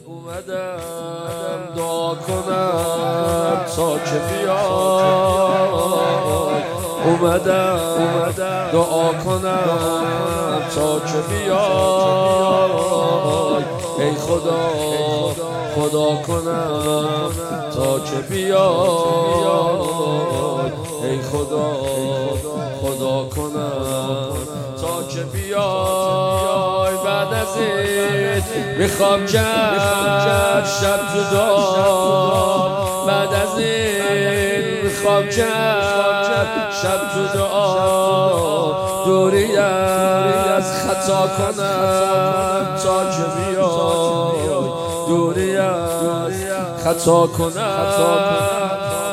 اومدم دعا کنم تا که بیای، اومدم دعا کنم تا که بیای. ای خدا خدا کنم تا که بیای. ای خدا خدا کنم تا که بیای. بعد از این میخوام کرد شب جدا، بعد از این میخوام کرد شب جدا. دوری از خطا کنم تا که بیای، دوری از خطا کنم.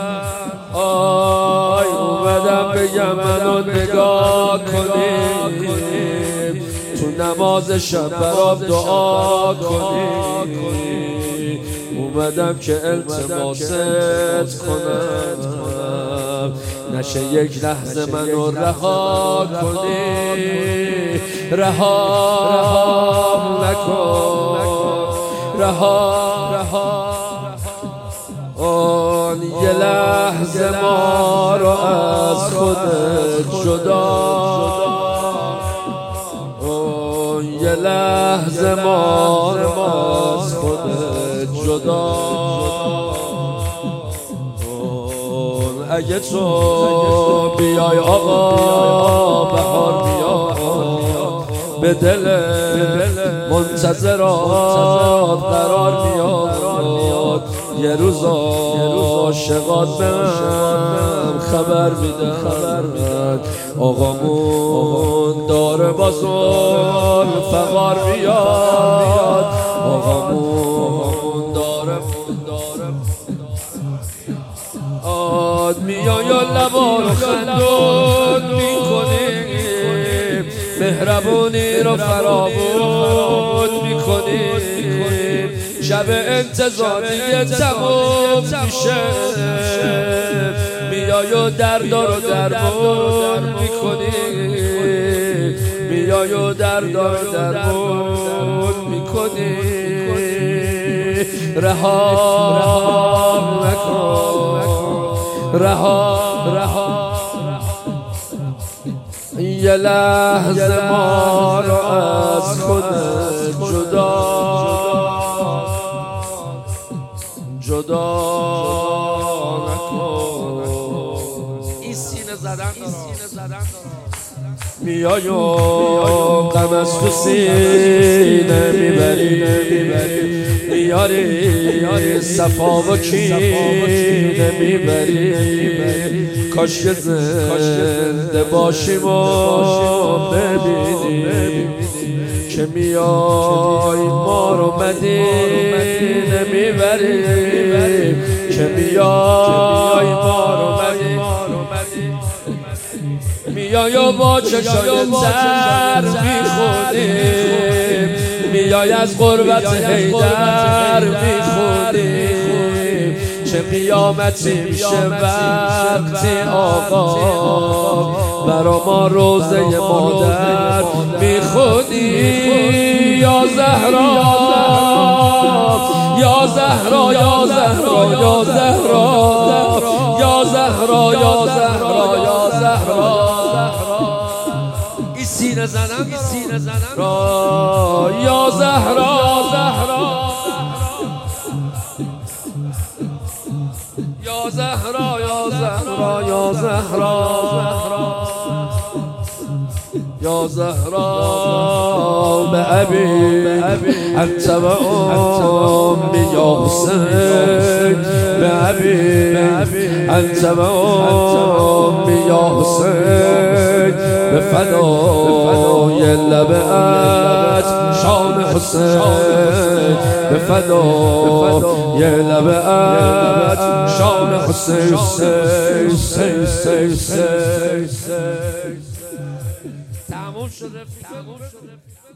آی اومدم بگم منو نگاه کنیم، تو نماز شب برام دعا کنیم. اومدم که التماست کنم، نشه یک لحظه منو رها کنی. رها نکن، رها آن یه لحظه ما رو از خودت جدا، آن یه لحظه ما رو از خودت جدا. اگه تو بیای آقا بهار میاد، به دل منتظرات قرار میاد. یه روز عاشقات بهم خبر میدن آقامون داره با ذوالفقار میاد. آقامون داره میای و لبا رو خندون میکنیم، مهربونی رو فرامون میکنیم. شب انتظار دیگه تموم میشه، میای و درد رو درمون میکنیم، میای و درد رو درمون میکنیم. رها نکن، رها یه لحظه ما رو از خودت جدا نکن. این سینه زدن میای و غم از تو سینه میبری، میاری صفا و کینه میبری. کاش که زنده باشیم و ببینیم که میای ما رو مدینه میبریم، که میای ما رو میای و با چشای تر میخونیم، میای از غربت حیدر میخونیم. چه قیامتی میشه وقتی آقا برا ما روزه مادر میخونی. یا زهرا یا زهرا یا زهرا یا زهرا یا زهرا یا زهرا یا زهرا. این سینه زنم را یا زهرا یا زهرا یا زهرا یا زهرا یا زهرا. به ابی انت و امی یا حسین، به ابی انت و امی یا حسین. به فدای لبت شان حسین، به فدای لبت شان حسین. تموم شده.